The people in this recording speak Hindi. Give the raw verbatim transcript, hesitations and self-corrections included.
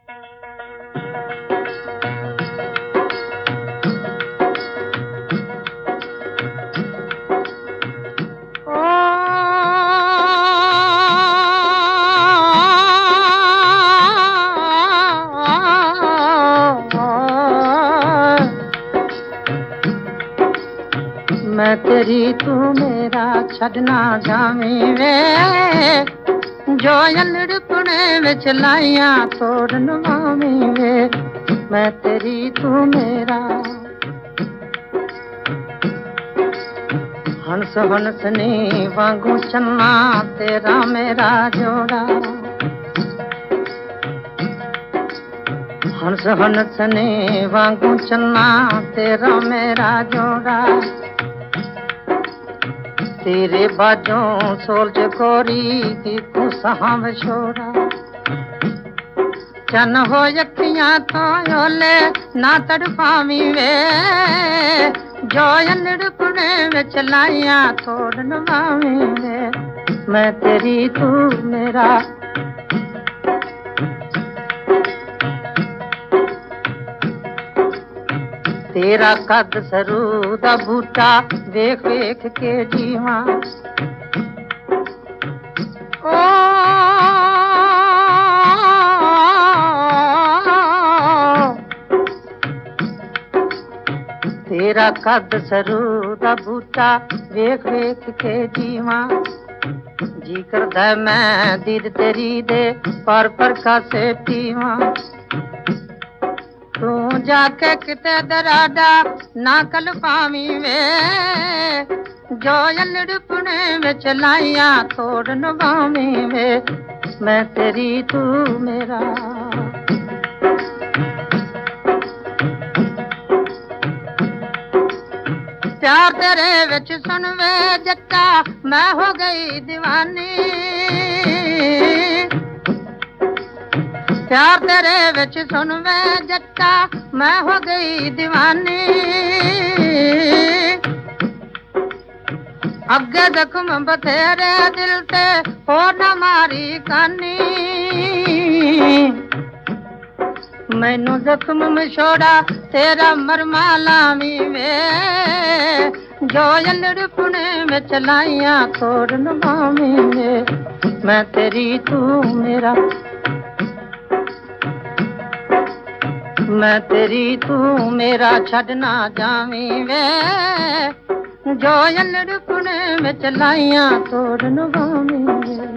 मैं तेरी तू मेरा छड़ना जावी वे जो अलड़पने विच लाइया तोड़न वावी वे मैं तेरी तू मेरा हंस हंसनी वांगू चन्ना तेरा मेरा जोड़ा हंस हंसनी वांगू चन्ना तेरा मेरा जोड़ा तेरे बाजों सोलज कोरी की खुशाम छोड़ा चन हो अखियां तो ओले ना तड़पावी वे जो अलड़पने विच लाइया तोड़न वावी वे मैं तेरी तू मेरा तेरा कद सरू दा बूटा वेख वेख के जीवा ओ तेरा कद सरू दा बूटा वेख वेख के जीवा जी करदा मैं दीद तेरी दे पर पर कासे पीवा तू जाके किते दराडा ना कल पावी वे जो अलड़पने विच लाइया तोड़न वावी वे मैं तेरी तू मेरा प्यार तेरे विच सुन वे जट्टा मैं हो गई दीवानी प्यार तेरे विच सुन वे जट्टा मैं हो गई दीवानी अगे जख्म बथेरे दिल ते हो न मारी कानी मैनू जख्म मछोड़ा तेरा मरमा लावी वे जो अलड़पने विच लाइया तोड़न वावी वे मैं तेरी तू मेरा मैं तेरी तू मेरा छड़ना जावी वे जो अलड़पने विच लाइया तोड़न वावी वे